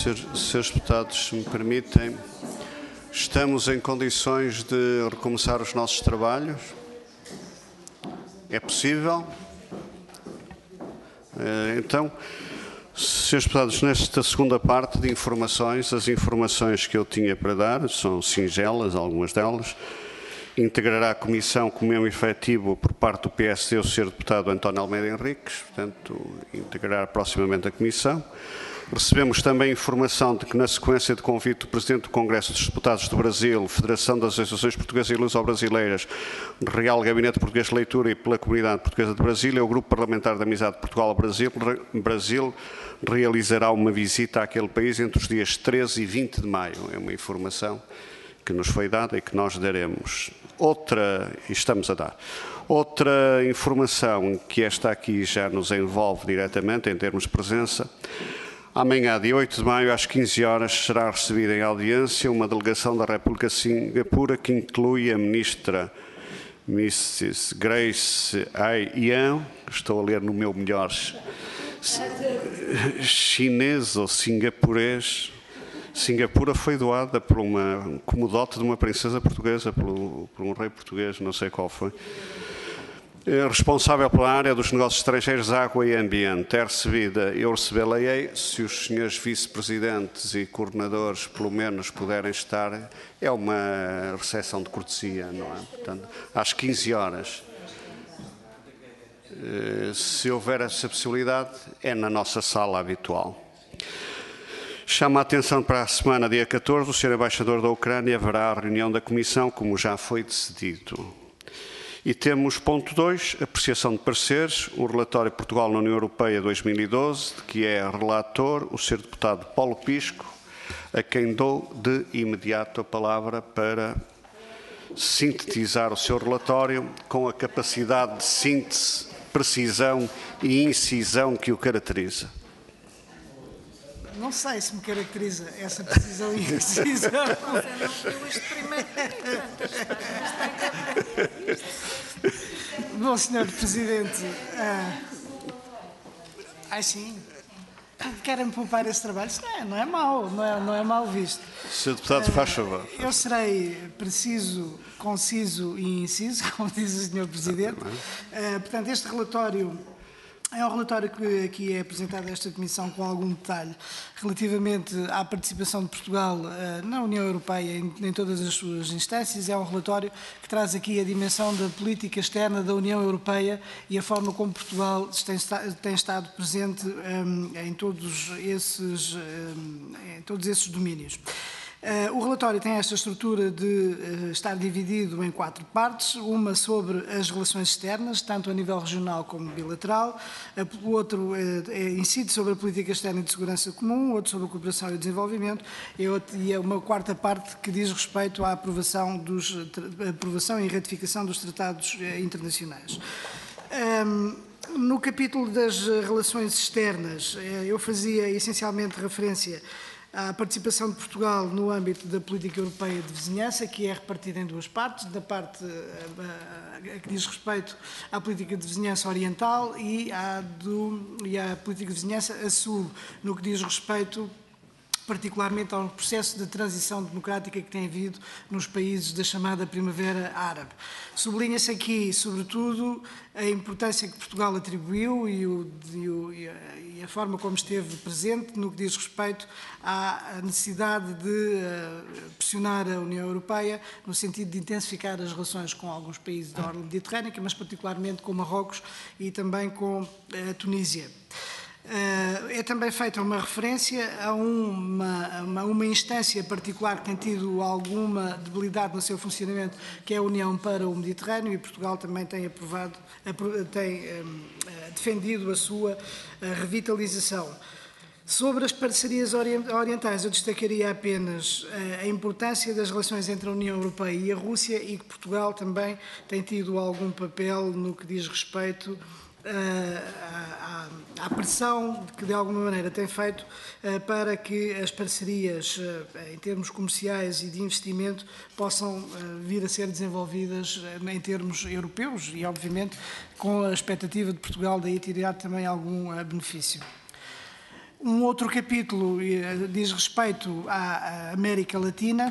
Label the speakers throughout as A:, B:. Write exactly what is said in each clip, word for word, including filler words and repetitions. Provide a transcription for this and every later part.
A: Senhores Deputados, se me permitem, estamos em condições de recomeçar os nossos trabalhos? É possível? Então, Senhores Deputados, nesta segunda parte de informações, as informações que eu tinha para dar são singelas, algumas delas. Integrará a Comissão como membro efetivo por parte do P S D o senhor Deputado António Almeida Henriques, portanto, integrará proximamente a Comissão. Recebemos também informação de que, na sequência de convite do Presidente do Congresso dos Deputados do Brasil, Federação das Associações Portuguesas e Luso-Brasileiras, Real Gabinete Português de Leitura e pela Comunidade Portuguesa de Brasília, o Grupo Parlamentar de Amizade de Portugal-Brasil Brasil, realizará uma visita àquele país entre os dias treze e vinte de maio. É uma informação que nos foi dada e que nós daremos. Outra, e estamos a dar, outra informação que esta aqui já nos envolve diretamente em termos de presença. Amanhã, dia oito de maio, às quinze horas, será recebida em audiência uma delegação da República de Singapura que inclui a Ministra missus Grace Ai Yan, estou a ler no meu melhor chinês ou singapurês. Singapura foi doada por uma, como dote de uma princesa portuguesa, por, por um rei português, não sei qual foi. Responsável pela área dos negócios estrangeiros, água e ambiente. É recebida, eu recebê-la-ei, se os senhores vice-presidentes e coordenadores, pelo menos, puderem estar, é uma recepção de cortesia, não é? Portanto, às quinze horas. Se houver essa possibilidade, é na nossa sala habitual. Chama a atenção para a semana, dia catorze, o senhor Embaixador da Ucrânia, haverá a reunião da Comissão, como já foi decidido. E temos ponto dois, apreciação de pareceres, o relatório Portugal na União Europeia dois mil e doze, de que é relator o senhor Deputado Paulo Pisco, a quem dou de imediato a palavra para sintetizar o seu relatório com a capacidade de síntese, precisão e incisão que o caracteriza.
B: Não sei se me caracteriza essa precisão e incisão. Bom, senhor Presidente, ah, ai sim, querem poupar esse trabalho? Isso não é, não é mau, não é, não é mal visto.
A: senhor Deputado, faz favor.
B: Eu serei preciso, conciso e inciso, como diz o senhor Presidente. Ah, portanto, este relatório é um relatório que aqui é apresentado a esta Comissão com algum detalhe relativamente à participação de Portugal uh, na União Europeia em, em todas as suas instâncias. É um relatório que traz aqui a dimensão da política externa da União Europeia e a forma como Portugal tem, tem estado presente um, em, todos esses, um, em todos esses domínios. Uh, o relatório tem esta estrutura de uh, estar dividido em quatro partes, uma sobre as relações externas, tanto a nível regional como bilateral, uh, o outro uh, é, incide sobre a política externa e de segurança comum, outro sobre a cooperação e o desenvolvimento, e, outro, e uma quarta parte que diz respeito à aprovação, dos, aprovação e ratificação dos tratados uh, internacionais. Um, no capítulo das relações externas, uh, eu fazia essencialmente referência à participação de Portugal no âmbito da política europeia de vizinhança, que é repartida em duas partes, da parte uh, que diz respeito à política de vizinhança oriental e à, do, e à política de vizinhança a sul, no que diz respeito particularmente ao processo de transição democrática que tem havido nos países da chamada Primavera Árabe. Sublinha-se aqui, sobretudo, a importância que Portugal atribuiu e, o, e, o, e a forma como esteve presente no que diz respeito à necessidade de uh, pressionar a União Europeia no sentido de intensificar as relações com alguns países da orla mediterrânica, mas particularmente com Marrocos e também com a Tunísia. É também feita uma referência a uma, uma, uma instância particular que tem tido alguma debilidade no seu funcionamento, que é a União para o Mediterrâneo, e Portugal também tem, aprovado, tem um, defendido a sua revitalização. Sobre as parcerias orientais, eu destacaria apenas a importância das relações entre a União Europeia e a Rússia e que Portugal também tem tido algum papel no que diz respeito à, à pressão que de alguma maneira tem feito para que as parcerias em termos comerciais e de investimento possam vir a ser desenvolvidas em termos europeus e, obviamente, com a expectativa de Portugal daí tirar também algum benefício. Um outro capítulo diz respeito à América Latina,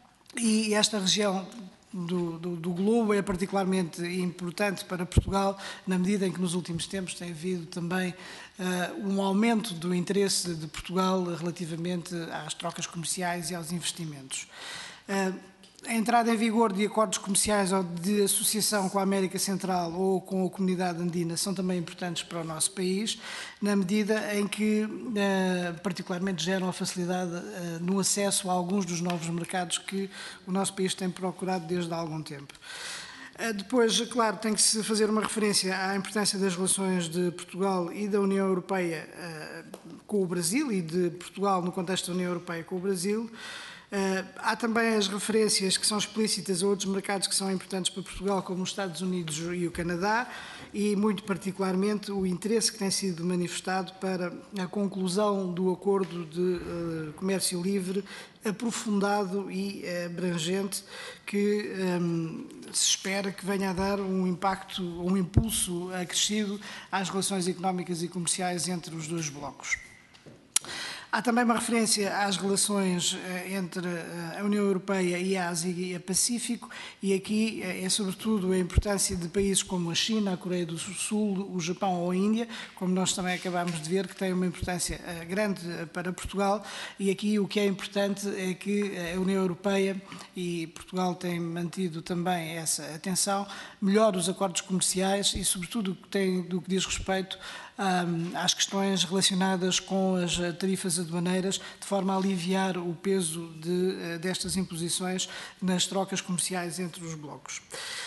B: e esta região do, do, do globo é particularmente importante para Portugal, na medida em que nos últimos tempos tem havido também uh, um aumento do interesse de Portugal relativamente às trocas comerciais e aos investimentos. Uh, A entrada em vigor de acordos comerciais ou de associação com a América Central ou com a Comunidade Andina são também importantes para o nosso país, na medida em que, particularmente, geram a facilidade no acesso a alguns dos novos mercados que o nosso país tem procurado desde há algum tempo. Depois, claro, tem que se fazer uma referência à importância das relações de Portugal e da União Europeia com o Brasil e de Portugal no contexto da União Europeia com o Brasil. Uh, há também as referências que são explícitas a outros mercados que são importantes para Portugal, como os Estados Unidos e o Canadá, e muito particularmente o interesse que tem sido manifestado para a conclusão do acordo de uh, comércio livre aprofundado e uh, abrangente, que um, se espera que venha a dar um impacto, um impulso acrescido às relações económicas e comerciais entre os dois blocos. Há também uma referência às relações entre a União Europeia e a Ásia e a Pacífico, e aqui é sobretudo a importância de países como a China, a Coreia do Sul, o Japão ou a Índia, como nós também acabamos de ver, que têm uma importância grande para Portugal, e aqui o que é importante é que a União Europeia, e Portugal tem mantido também essa atenção, melhore os acordos comerciais e sobretudo o que tem do que diz respeito às questões relacionadas com as tarifas aduaneiras, de forma a aliviar o peso de, destas imposições nas trocas comerciais entre os blocos.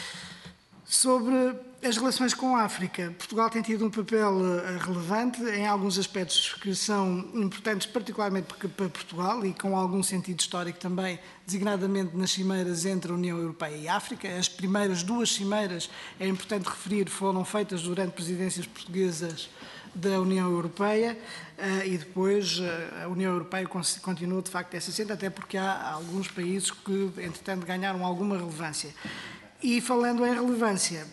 B: Sobre as relações com a África, Portugal tem tido um papel relevante em alguns aspectos que são importantes, particularmente para Portugal, e com algum sentido histórico também, designadamente nas cimeiras entre a União Europeia e a África. As primeiras duas cimeiras, é importante referir, foram feitas durante presidências portuguesas da União Europeia, e depois a União Europeia continuou de facto essa senda, até porque há alguns países que, entretanto, ganharam alguma relevância. E falando em relevância,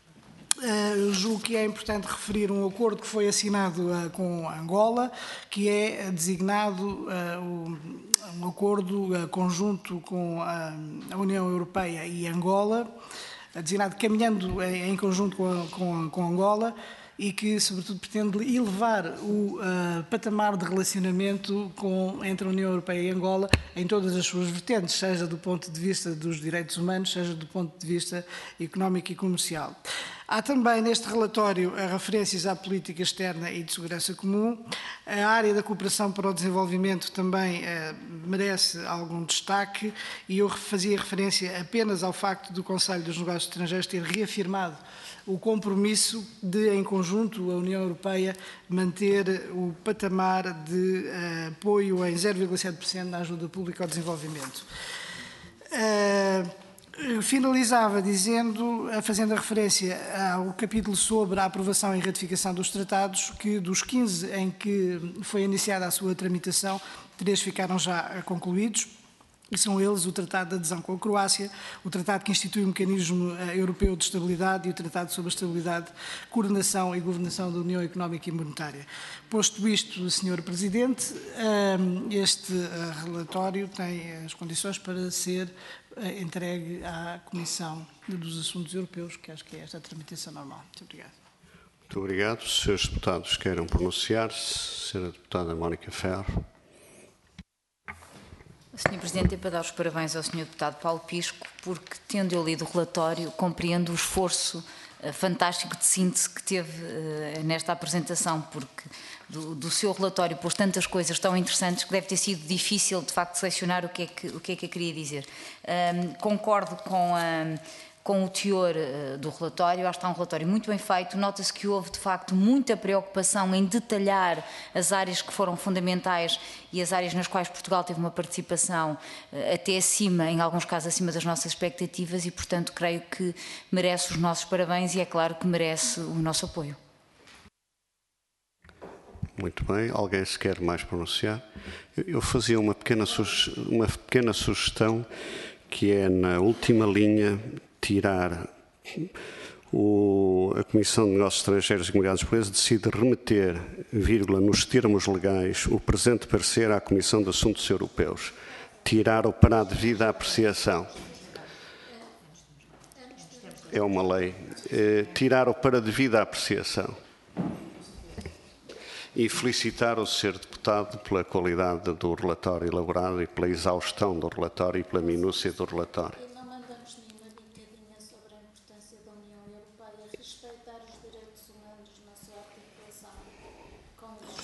B: uh, julgo que é importante referir um acordo que foi assinado uh, com Angola, que é designado uh, um, um acordo uh, conjunto com uh, a União Europeia e Angola, uh, designado caminhando em, em conjunto com, com, com Angola, e que, sobretudo, pretende elevar o uh, patamar de relacionamento com, entre a União Europeia e Angola em todas as suas vertentes, seja do ponto de vista dos direitos humanos, seja do ponto de vista económico e comercial. Há também neste relatório referências à política externa e de segurança comum. A área da cooperação para o desenvolvimento também eh, merece algum destaque, e eu fazia referência apenas ao facto do Conselho dos Negócios Estrangeiros ter reafirmado o compromisso de, em conjunto, a União Europeia manter o patamar de uh, apoio em zero vírgula sete por cento na ajuda pública ao desenvolvimento. Uh, finalizava dizendo, fazendo a referência ao capítulo sobre a aprovação e ratificação dos tratados, que dos quinze em que foi iniciada a sua tramitação, três ficaram já concluídos. E são eles o Tratado de Adesão com a Croácia, o Tratado que institui o Mecanismo Europeu de Estabilidade e o Tratado sobre a Estabilidade, Coordenação e Governação da União Económica e Monetária. Posto isto, senhor Presidente, este relatório tem as condições para ser entregue à Comissão dos Assuntos Europeus, que acho que é esta a tramitação normal. Muito obrigado.
A: Muito obrigado. Se os senhores deputados queiram pronunciar-se, senhora deputada Mónica Ferro.
C: senhor Presidente, é para dar os parabéns ao senhor Deputado Paulo Pisco, porque, tendo eu lido o relatório, compreendo o esforço uh, fantástico de síntese que teve uh, nesta apresentação, porque do, do seu relatório pôs tantas coisas tão interessantes que deve ter sido difícil, de facto, selecionar o que é que, o que, é que eu queria dizer. Um, concordo com a... com o teor uh, do relatório. Acho que está um relatório muito bem feito. Nota-se que houve, de facto, muita preocupação em detalhar as áreas que foram fundamentais e as áreas nas quais Portugal teve uma participação uh, até acima, em alguns casos acima das nossas expectativas, e, portanto, creio que merece os nossos parabéns e, é claro, que merece o nosso apoio.
A: Muito bem. Alguém se quer mais pronunciar? Eu, eu fazia uma pequena, uma pequena sugestão, que é, na última linha, tirar o, a Comissão de Negócios Estrangeiros e Comunidades Portuguesas decide remeter, vírgula, nos termos legais, o presente parecer à Comissão de Assuntos Europeus. Tirar o para a devida apreciação. É uma lei. Eh, tirar o para a devida apreciação. E felicitar o senhor Deputado pela qualidade do relatório elaborado e pela exaustão do relatório e pela minúcia do relatório.
D: E não mandamos nenhuma bicadinha sobre a importância da União Europeia, respeitar os direitos humanos na sua articulação com os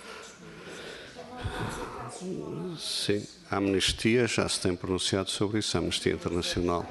D: outros países.
A: Sim, a Amnistia já se tem pronunciado sobre isso, a Amnistia Internacional.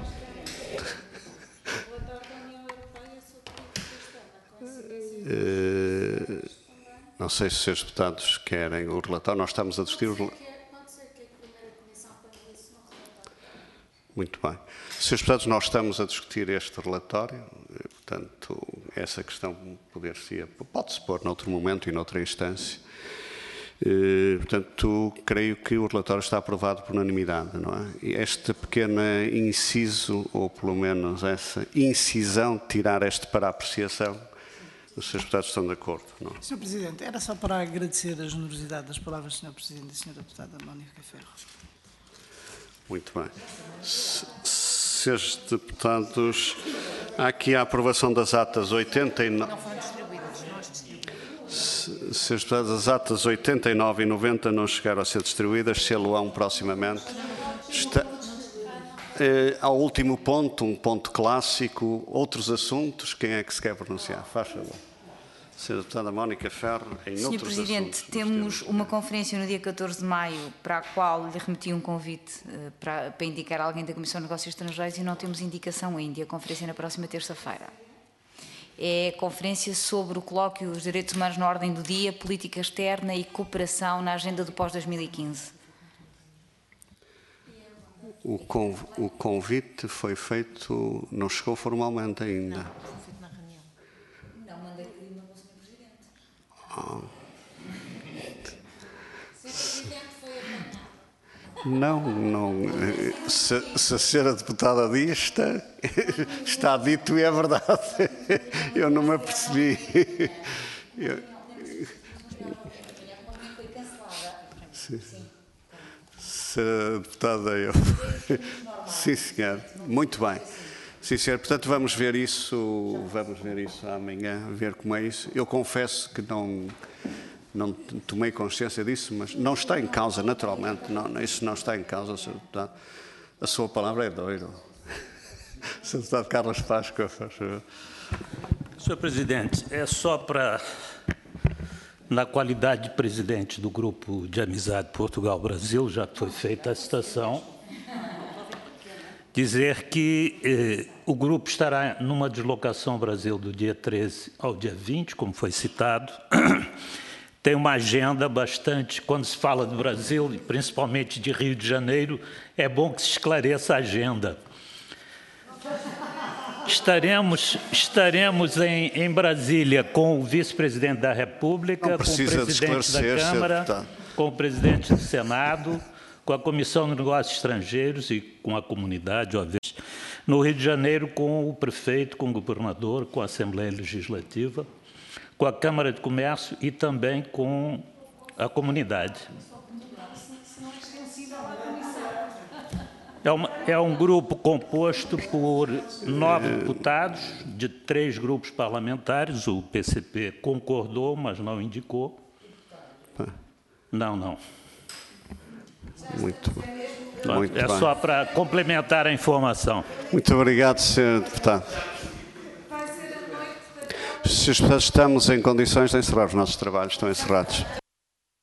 A: Uh, não sei se os senhores deputados querem o relatório. Nós estamos a discutir o relatório.
D: Pode ser que a primeira comissão ponha isso no relatório.
A: Muito bem. senhores deputados, nós estamos a discutir este relatório. Portanto, essa questão poder-se, pode-se pôr noutro momento e noutra instância. Uh, portanto, creio que o relatório está aprovado por unanimidade, não é? E este pequeno inciso, ou pelo menos essa incisão, tirar este para a apreciação, os senhores deputados estão de acordo, não?
B: senhor Presidente, era só para agradecer a generosidade das palavras do senhor Presidente e senhora Deputada Mónica Ferro. Muito bem.
A: Senhores deputados, há aqui a aprovação das atas oitenta e nove...
C: Não foram distribuídas, nós distribuímos.
A: Senhores deputados, as atas oitenta e nove e noventa não chegaram a ser distribuídas, se-lo-ão proximamente. Está... Eh, ao último ponto, um ponto clássico, outros assuntos, quem é que se quer pronunciar? Faz favor. senhora Deputada Mónica Ferro, em
C: senhor
A: outros
C: Presidente,
A: assuntos,
C: temos uma conferência no dia catorze de maio para a qual lhe remeti um convite uh, para, para indicar alguém da Comissão de Negócios Estrangeiros e não temos indicação ainda. A conferência é na próxima terça-feira. É a conferência sobre o colóquio dos direitos humanos na ordem do dia, política externa e cooperação na agenda do pós dois mil e quinze.
A: O, conv, o convite foi feito, não chegou formalmente ainda.
D: Não, foi feito na reunião.
C: Não, mandei uma para o senhor Presidente.
A: Ah.
D: O senhor Presidente foi apanhado.
A: Não, não. Se, se a senhora Deputada diz, está, está dito e é verdade. Eu não me apercebi. Eu, sim. Senhora Deputada, eu... Sim, senhor. Muito bem. Sim, senhor. Portanto, vamos ver isso, vamos ver isso amanhã, ver como é isso. Eu confesso que não, não tomei consciência disso, mas não está em causa, naturalmente. Não, isso não está em causa, senhor Deputado. A sua palavra é doiro. senhor Deputado Carlos Páscoa, faz favor.
E: senhor Presidente, é só para... Na qualidade de presidente do Grupo de Amizade Portugal-Brasil, já foi feita a citação, dizer que eh, o grupo estará numa deslocação ao Brasil do dia treze ao dia vinte, como foi citado. Tem uma agenda bastante, quando se fala do Brasil, principalmente de Rio de Janeiro, é bom que se esclareça a agenda. Estaremos, estaremos em, em Brasília com o vice-presidente da República, com o presidente da Câmara, com o presidente do Senado, com a Comissão de Negócios Estrangeiros e com a comunidade, obviamente. No Rio de Janeiro, com o prefeito, com o governador, com a Assembleia Legislativa, com a Câmara de Comércio e também com a comunidade. É, uma, é um grupo composto por nove deputados de três grupos parlamentares. O P C P concordou, mas não indicou. Não, não.
A: Muito bom.
E: Muito é bem. Só para complementar a informação.
A: Muito obrigado, senhor Deputado. senhores Deputados, estamos em condições de encerrar os nossos trabalhos. Estão encerrados.